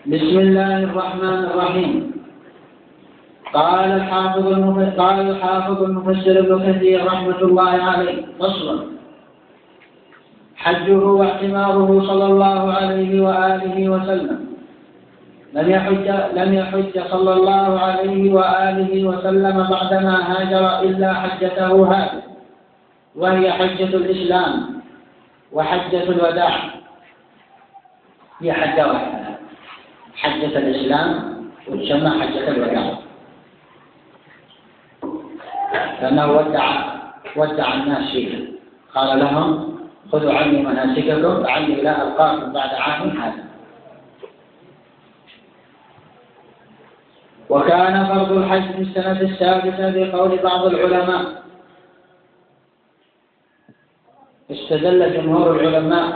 بسم الله الرحمن الرحيم. قال الحافظ المفسر ابن كثير رحمة الله عليه: فصل: حجه واعتماره صلى الله عليه وآله وسلم. لم يحج صلى الله عليه وآله وسلم بعدما هاجر إلا حجته هذه، وهي حجة الإسلام وحجة الوداع. هي حجة واحدة، حجة الإسلام وتسمى حجة الوداع، لأنه ودع الناس فيها، قال لهم: خذوا عني مناسككم لعلي لا ألقاكم بعد عام هذا. وكان فرض الحج في السنة السادسة بقول بعض العلماء. استدل جمهور العلماء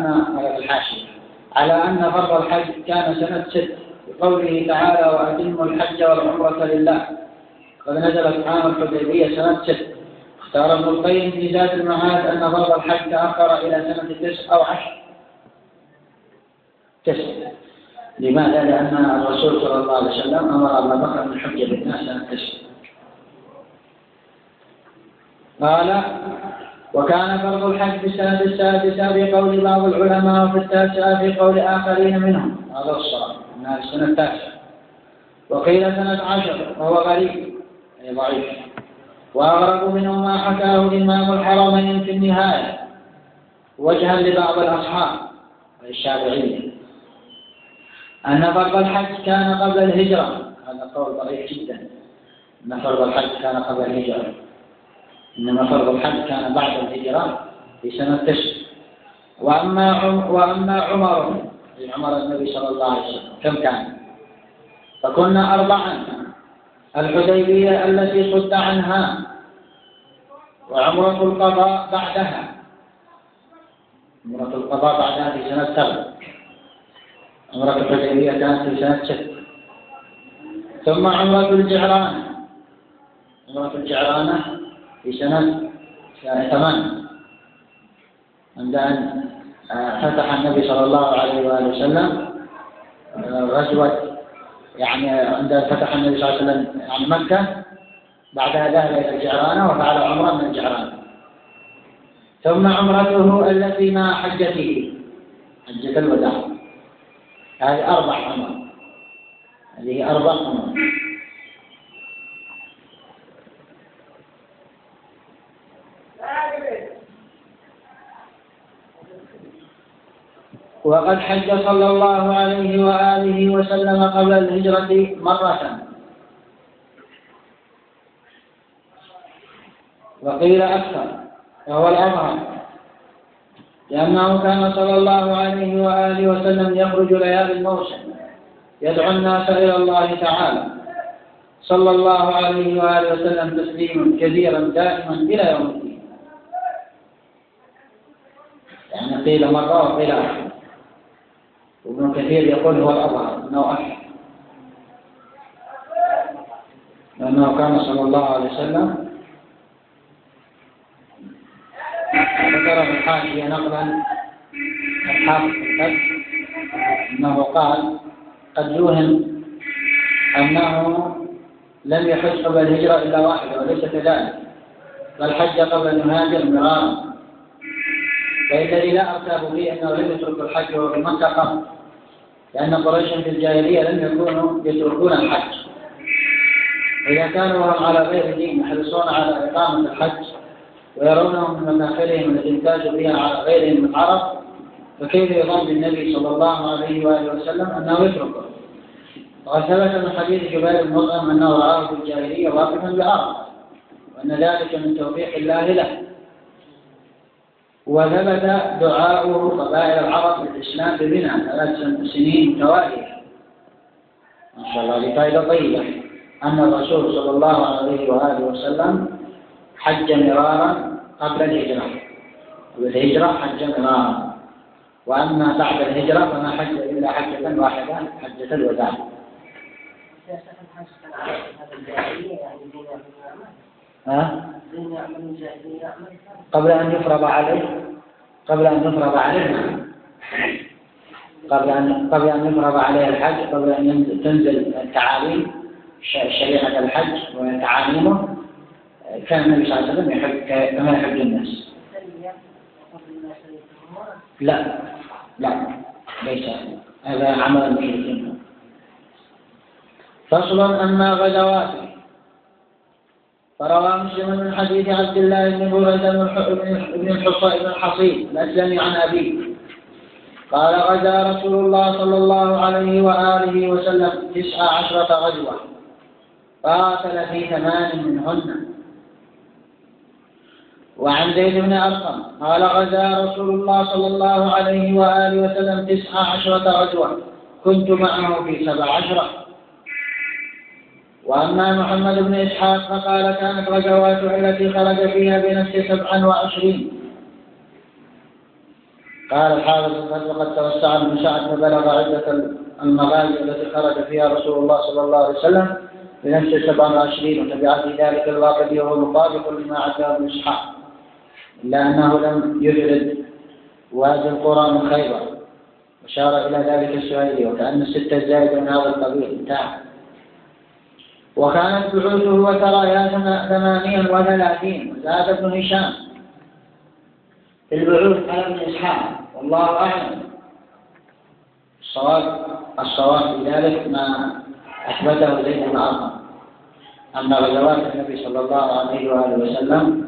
على أن فرض الحج كان سنة 6 بقوله تعالى: وأتموا الحج والعمرة لله، قد نزلت عام الحديبية سنة 6. اختار ابن القيم في زاد المعاد أن فرض الحج تأخر إلى سنة 9 أو 10. لماذا؟ لأن الرسول صلى الله عليه وسلم أمر أبا بكر أن يحج بالناس سنة 9. قال: وكان فرض الحج في السنة السادسة بقول بعض العلماء، وفي التاسعة بقول آخرين منهم. هذا الصواب أنها السنة 9. وقيل سنة 10 وهو غريب أي ضعيف. وأغرب منهم ما حكاه إمام الحرمين في النهاية وجها لبعض الأصحاب الشافعية أن فرض الحج كان قبل الهجرة. هذا قول ضعيف جدا، أن فرض الحج كان قبل الهجرة، إنما فرض الحج كان بعد الهجرة في سنة 9. وأما عمر النبي صلى الله عليه وسلم كم كان؟ فكنا 4: الحديبية التي صد عنها، وعمرة القضاء بعدها. عمرة القضاء بعدها في سنة 7. عمرة الحديبية كانت في سنة 6. ثم عمرة الجعرانة. عمرة الجعرانة في سنة 8 عند أن فتح النبي صلى الله عليه وآله وسلم غزوة، يعني عند فتح النبي صلى الله عليه وسلم يعني مكة، بعدها ذهب إلى الجعرانة وفعل عمرة من الجعرانة. ثم عمرته التي مع حجته، حجة الوداع. هذه 4 عمر. هذه 4 عمر. وقد حج صلى الله عليه وآله وسلم قبل الهجرة مرة، وقيل أكثر، وهو الأظهر، لأنه كان صلى الله عليه وآله وسلم يخرج ليالي الموسم يدعو الناس إلى الله تعالى، صلى الله عليه وآله وسلم تسليما كثيرا دائما إلى يوم الدين. يعني قيل مرة وقيل أكثر. وابن كثير يقول هو الأظهر أنه أكثر، لأنه كان صلى الله عليه وسلم ذكر في الحاشية نقلا الحافظ الفتح أنه قال: قد يوهم أنه لم يحج قبل الهجرة إلا واحدة، وليس كذلك، بل حج قبل أن يهاجر مرارا. فالذي لا أرتاب فيه أنه لم يترك الحج وهو في مكة قبل، لأن قريشا في الجاهلية لم يكونوا يتركون الحج. إذا كانوا وهم على غير دين يحرصون على إقامة الحج ويرونهم من مداخلهم الإنتاج بها على غيرهم من العرب، فكيف يظن بالنبي صلى الله عليه وآله وسلم أنه يتركه؟ وقد ثبت من حديث جبير بن مطعم أنه رآه في الجاهلية واقفا بالأرض، وأن ذلك من توفيق الله له. وثبت دعاؤه قبائل العرب للإسلام بمنى 3 سنين متوالية. ما شاء الله، لفائدة طيبة أن الرسول صلى الله عليه وآله وسلم حج مرارا قبل الهجرة، والهجرة حج مرارا. وأما بعد الهجرة فما حج إلا حجة واحدة، حجة الوداع. قبل أن يفرض عليه قبل أن يفرض عليه الحج، قبل أن تنزل التعاليم شريعة الحج وتعاليمه، كان النبي صلى الله عليه وسلم يحج كما يحج الناس. لا ليس هذا عمل المشركين. فصل. أما غزواته فروى مسلم من حديث عبد الله بن بريدة بن الحصيب الأسلمي عن أبيه قال غزا رسول الله صلى الله عليه وآله وسلم 19 غزوة قاتل في 8 منهن. وعن زيد بن أرقم قال غزا رسول الله صلى الله عليه وآله وسلم 19 غزوة كنت معه في 17. وأما محمد بن إسحاق فقال كانت غزواته التي خرج فيها بنفسه 27. قال الحافظ وقد توسع ابن سعد فبلغ عدة المغازي التي خرج فيها رسول الله صلى الله عليه وسلم بنفسه 27، وتبعت ذلك الواقدي وهو مطابق لما عده ابن إسحاق، إلا أنه لم يفرد وادي القرى من خيبر، وشار إلى ذلك السهيلي، وكأن 6 زائد من هذا القبيل انتهى. وكانت بعوثه وترايا 38، وزاد ابن هشام في البعوث على ابن إسحاق والله أعلم. الصواب في ذلك ما أثبته زيد بن أرقم أن غزوات النبي صلى الله عليه وآله وسلم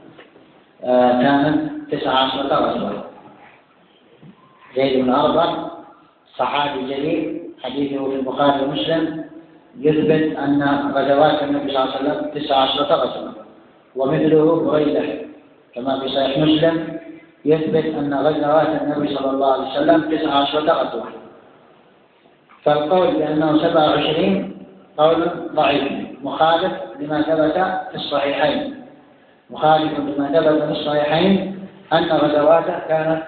كانت 19 غزوة. زيد بن أرقم صحابي جليل حديثه في البخاري ومسلم يثبت أن غزوات النبي صلى الله عليه وسلم 19 غزوة، ومثله بريدة كما في صحيح مسلم يثبت أن غزوات النبي صلى الله عليه وسلم 19 غزوة. فالقول بأنه 27 قول ضعيف مخالف لما ثبت في الصحيحين، أن غزواته كانت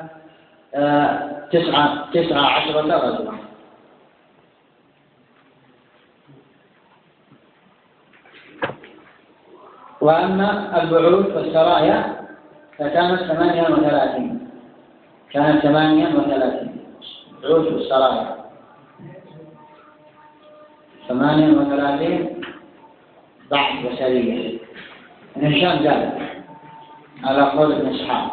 19 غزوة. وأما البعوث والسرايا فكانت 38. بعوث والسرايا 38 بعض بشرية. ابن هشام ذلك على قول ابن إسحاق.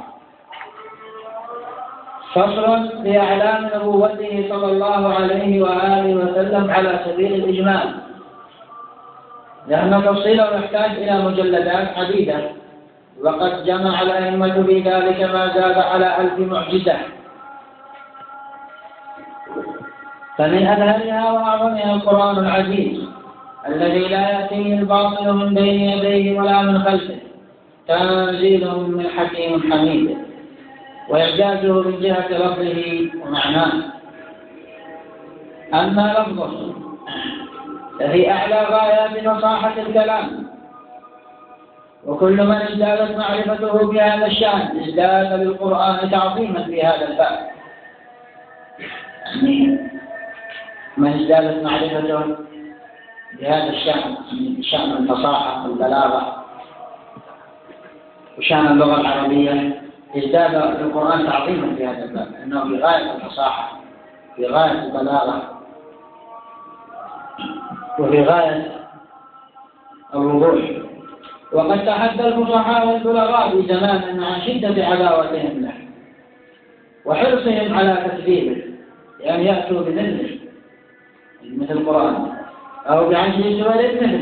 فصل في إعلام نبوته صلى الله عليه وآله وسلم على سبيل الإجمال، لأن تفصيله يحتاج إلى مجلدات عديدة، وقد جمع الأئمة في ذلك ما زاد على 1000 معجزة. فمن أبهرها وأعظمها القرآن العزيز الذي لا يأتيه الباطل من بين يديه ولا من خلفه، تنزيل من حكيم حميد، وإعجازه من جهة لفظه ومعناه. أما لفظه فهي أعلى غايات فصاحة الكلام، وكل من ازدادت معرفته بهذا الشأن ازداد للقرآن تعظيما في هذا الباب. يعني من ازدادت معرفته بهذا الشأن، شأن الفصاحة والبلاغة وشأن اللغة العربية، ازداد للقرآن تعظيما في هذا الباب، أنه في غاية الفصاحة، في غاية البلاغة، وفي غاية الوضوح. وقد تحدى الفصحاء والبلغاء في زمان عن شدة عداوتهم له وحرصهم على تكذيبه، لأن يأتوا بمثله مثل القرآن أو بعشر سور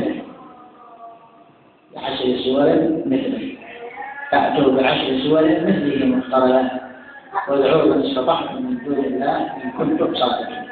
مثله، فأتوا بعشر سور مثله مفتريات، وادعوا من استطعتم من دون الله إن كنتم صادقين.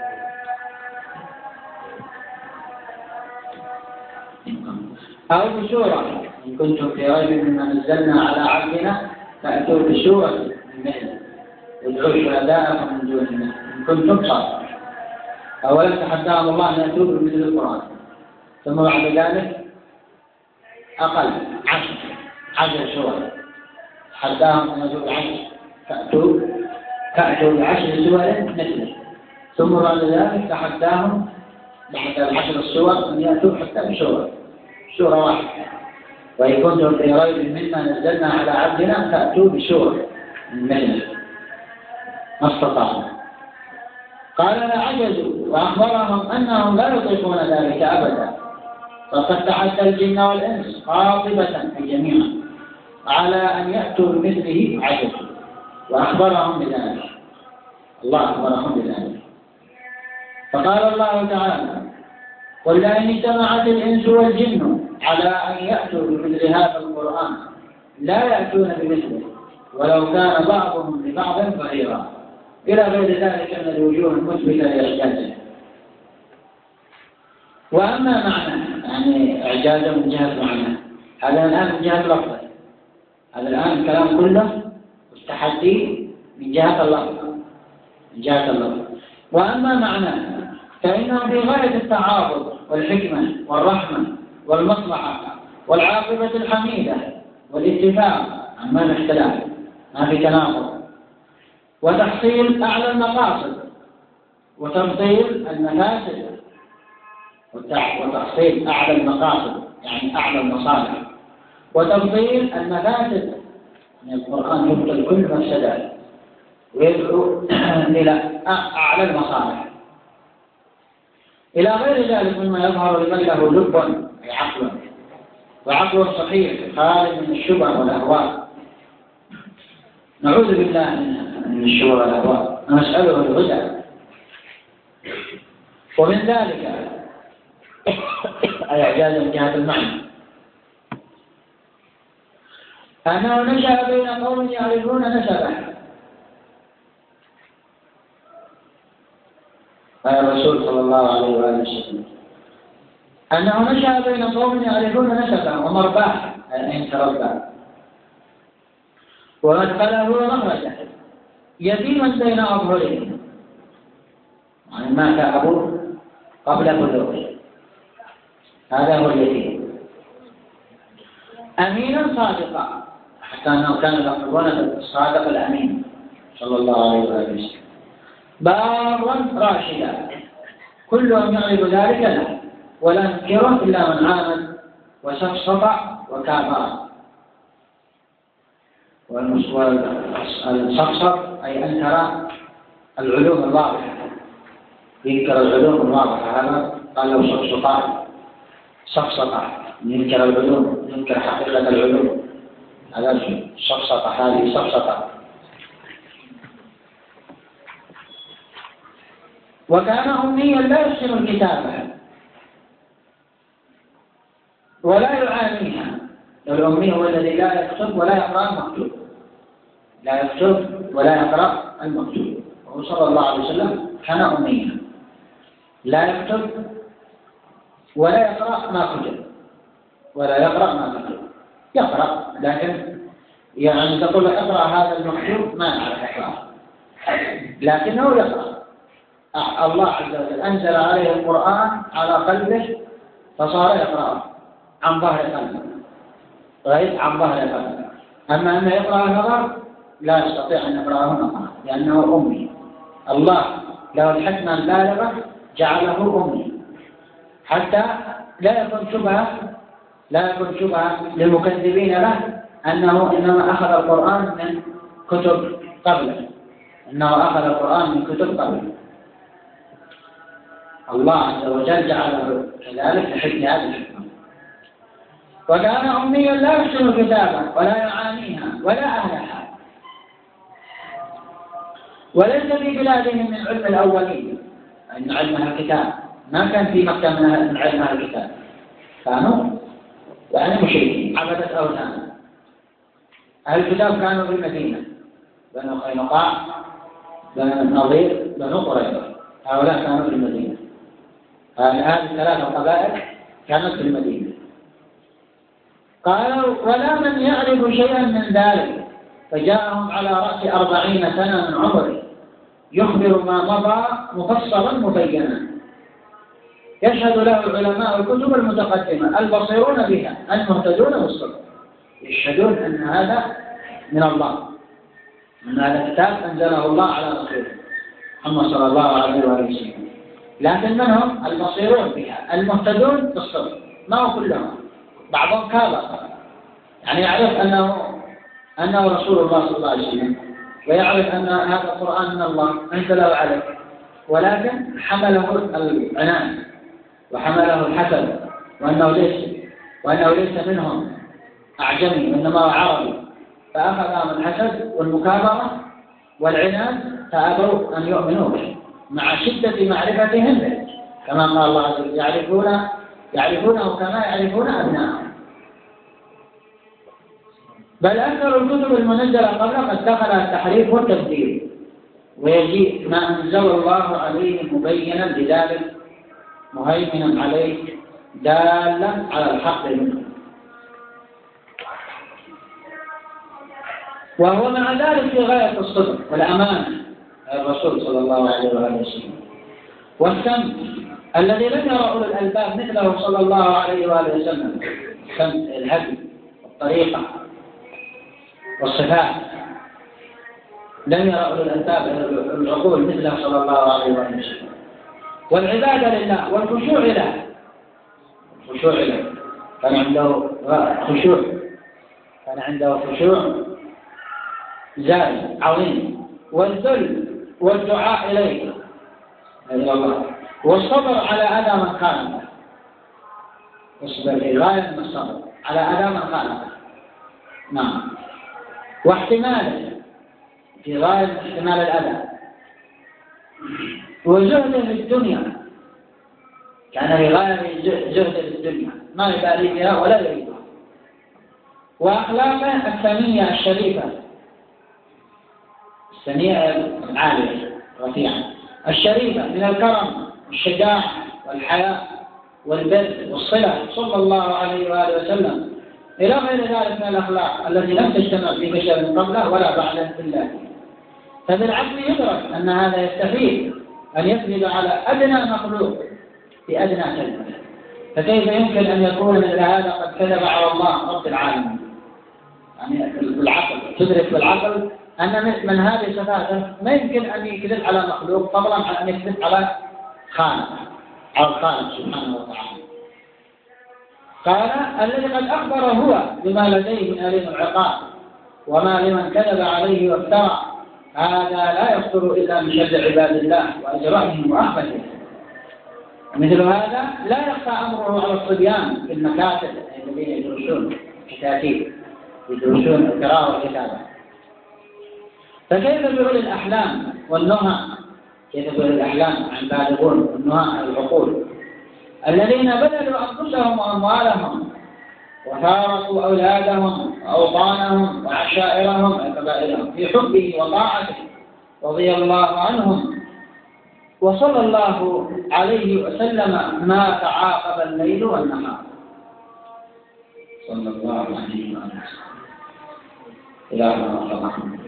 أو بسورة إن كنتم في ريب مما نزلنا على عبدنا فأتوا بسورة من مثله وادعوا شهداءكم من دون الله إن كنتم صادقين. أولا تحداهم الله أن يأتوا بمثل القرآن، ثم بعد ذلك أقل 10 سور تحداهم أن يأتوا فأتوا ب10 سور مثله، ثم بعد ذلك تحداهم بعد 10 السور أن يأتوا حتى بسورة واحدة. وإن كنتم في ريب مما نزلنا على عبدنا فأتوا بسورة من مثله ما استطعنا. قال لعجزوا وأخبرهم أنهم لا يطيقون ذلك أبدا، فقد تحدى الجن والإنس قاطبة جميعا على أن يأتوا بمثله عجزوا، وأخبرهم بذلك. الله أخبرهم بذلك. فقال الله تعالى: قل لئن اجتمعت الإنس والجن على أن يأتوا بمثل هذا القرآن لا يأتون بمثله ولو كان بعضهم لبعض ظهيرا، إلى غير ذلك من الوجوه المثبتة لإعجازه. وأما معنى يعني إعجازه من جهة معنى، هذا الآن من جهة لفظه، هذا الآن الكلام كله والتحدي من جهة اللفظ، من جهة اللفظ. وأما معناه فإنه في غاية التعارض والحكمة والرحمة والمصلحة والعاقبة الحميدة والاتفاق عما الاختلاف، ما في تناقض، وتحصيل أعلى المقاصد وتبطيل المفاسد، وتحصيل أعلى المقاصد يعني أعلى المصالح، وتبطيل المفاسد. يعني القرآن يبطل كل مفسدات ويدعو إلى أعلى المصالح، إلى غير ذلك مما يظهر لمن له لب أي عقل، وعقل صحيح خالي من الشبه والأهواء. نعوذ بالله من الشبه والأهواء، نسأله الهدى. ومن ذلك أي إعجاز من جهة المعنى أنه نشأ بين قوم يعرفون نسبه. قال الرسول صلى الله عليه وآله وسلم أنه نشأ بين قوم يعرفون نسبه ومرباه أي تربى، ومدخله ومخرجه، يتيما بين أظهرهم، يعني مات أبوه قبل بلوغه، هذا هو اليتيم. أمينا صادقا، حتى أنه كان يقولون الصادق الأمين صلى الله عليه وسلم. بارا راشدا، كلهم يعرف ذلك له ولا ننكره إلا من عاند وسفسط وكابر. والسفسط أي أنكر العلوم الواضحة، ينكر العلوم الواضحة، هذا قال له سفسطا، سفسطة ينكر العلوم، ينكر حقيقة العلوم، هذا سفسطة، هذه سفسطة. وكان أميا لا يحسن الكتابة ولا يعانيها. الأمي هو الذي لا يكتب ولا يقرأ المكتوب، لا يكتب ولا يقرأ المكتوب. وهو صلى الله عليه وسلم كان أميا لا يكتب ولا يقرأ ما كتب، ولا يقرأ ما كتب، يقرأ لكن يعني تقول اقرأ هذا المكتوب ما يعرف يقرأ، لكنه يقرأ. الله عز وجل أنزل عليه القرآن على قلبه فصار يقرأ عن ظهر قلبه، غير عن ظهر قلبه. أما أنه يقرأ النظر لا يستطيع أن يقرأه نظرا لأنه أمي. الله له الحكمة البالغة جعله أمي حتى لا يكون شبهة للمكذبين له أنه إنما أخذ القرآن من كتب قبله، إنه أخذ القرآن من كتب قبله. الله عز وجل جعله كذلك لحكم هذه الحكمة. وكان أميا لا يحسن الكتابة ولا يعانيها ولا أهلها، وليس في بلادهم من علم الأولين، أن علمها الكتاب، ما كان في مكة من علمها الكتاب، كانوا يعني مشركين عبدة أوثان. أهل الكتاب كانوا في المدينة، بنو قينقاع، بنو النضير، بنو قريظة، هؤلاء كانوا في المدينة. هذه الثلاث قبائل كانت في المدينة. قالوا ولا من يعرف شيئا من ذلك، فجاءهم على رأس 40 سنة من عمره يخبر ما مضى مفصلا مبينا، يشهد له علماء الكتب المتقدمة البصيرون بها المهتدون بالصدق، يشهدون أن هذا من الله، أن هذا الكتاب أنزله الله على رسوله محمد صلى الله عليه وسلم. لكن من هم البصيرون بها المهتدون بالصدق؟ ما هو كلهم، بعضهم كابر، يعني يعرف أنه رسول الله صلى الله عليه وسلم، ويعرف أن هذا القرآن من الله أنزله عليه، ولكن حمله العناد وحمله الحسد وأنه ليس منهم أعجمي وإنما هو عربي، فأخذهم الحسد والمكابرة والعناد فأبوا أن يؤمنوا به مع شدة معرفتهم به، كما قال الله عز وجل يعرفونه كما يعرفون أبناءهم. بل أكثر الكتب المنزلة قبل قد دخلها التحريف والتبديل، ويجيء ما أنزل الله عليه مبينا لذلك مهيمنا عليه دالا على الحق منه. وهو مع ذلك في غاية الصدق والأمانة الرسول صلى الله عليه وآله وسلم، والسمع الذي لم يرى أولو الألباب مثله صلى الله عليه وآله وسلم، سمع الهدي والطريقة والصفات، لم يرى أولو الألباب العقول مثله صلى الله عليه وآله وسلم، والعبادة لله والخشوع له، كان عنده خشوع زائد عظيم، والذل والدعاء إليه إلى الله، والصبر على أذى من خالفه، يصبر في غاية من الصبر على أذى من خالفه، نعم، واحتماله في غاية من احتمال الأذى، وزهده في الدنيا، كان في غاية زهده في الدنيا ما يبالي بها ولا يريدها، وأخلاقه السامية الشريفة، السمية العالية الرفيعة الشريفة من الكرم والشجاعة والحياء والبر والصلة صلى الله عليه وآله وسلم، إلى غير ذلك من الأخلاق التي لم تجتمع في بشر قبله ولا بعده إلا فيه. فبالعقل يدرك أن هذا يستحيل أن يكذب على أدنى مخلوق في أدنى كلمة، فكيف يمكن أن يكون مثل هذا قد كذب على الله رب العالمين؟ يعني بالعقل تدرك بالعقل أن من هذه صفاته ما يمكن أن يكذب على مخلوق فضلا عن أن يكذب على خالق سبحانه وتعالى. قال الذي قد أخبر هو بما لديه من أليم العقاب وما لمن كذب عليه وافترى، هذا لا يصدر إلا من شر عباد الله وأجرائهم وأخبثهم. مثل هذا لا يخفى أمره على الصبيان في المكاتب الذين يدرسون الكتاتيب، يدرسون القراءة والكتابة. فكيف بأولي الأحلام والنهى؟ كيف بأولي الأحلام عن بالغون والنهى العقول الذين بذلوا أنفسهم وأموالهم وفارقوا أولادهم وأوطانهم وعشائرهم وقبائلهم في حبه وطاعته رضي الله عنهم وصلى الله عليه وسلم ما تعاقب الليل والنهار صلى الله عليه وسلم. إلى